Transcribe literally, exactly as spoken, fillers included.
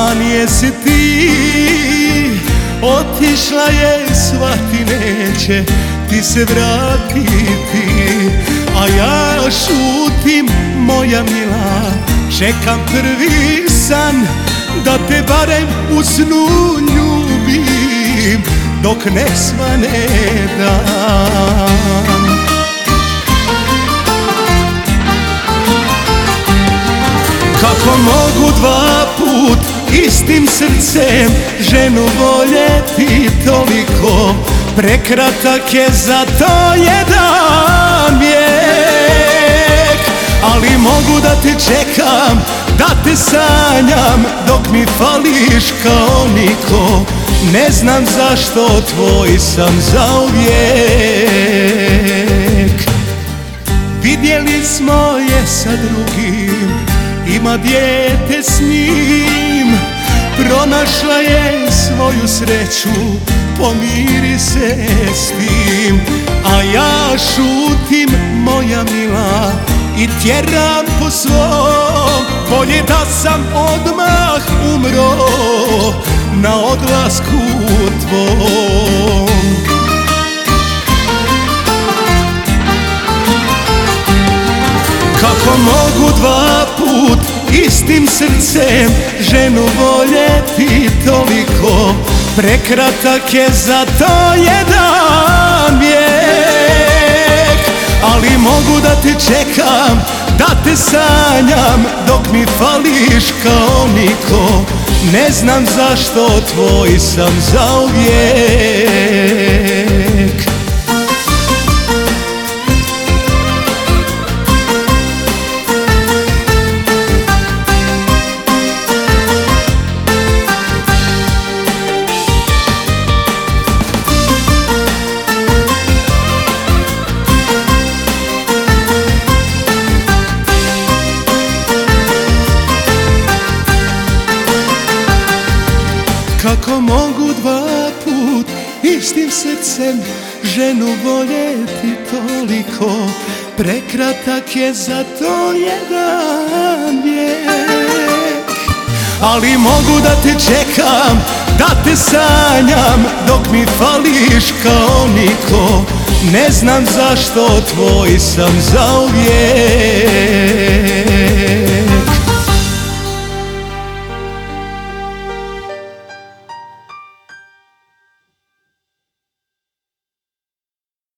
a nije si ti. Otišla je, shvati, neće ti se vratiti, a ja šutim, moja mila, čekam prvi san, da te barem u snu ljubim, dok ne svane dan. Kako mogu dva put istim srcem ženu voljeti toliko, prekratak je za to jedan vijek. Ali mogu da te čekam, da te sanjam, dok mi fališ kao niko. Ne znam zašto tvoj sam zauvijek. Vidjeli smo je sa drugim, ima dijete s njim. Pronašla je svoju sreću, pomiri se s tim. A ja šutim, moja mila, i tjeram po svom. Bolje da sam odmah umro na odlasku tvom. Kako mogu dva put istim srcem ženu voljeti toliko, prekratak je za to jedan vijek. Ali mogu da te čekam, da te sanjam, dok mi fališ kao niko. Ne znam zašto tvoj sam zauvijek. Kako mogu dva put istim srcem ženu voljeti toliko, prekratak je za to jedan vijek. Ali mogu da te čekam, da te sanjam, dok mi fališ kao niko. Ne znam zašto tvoj sam zauvijek.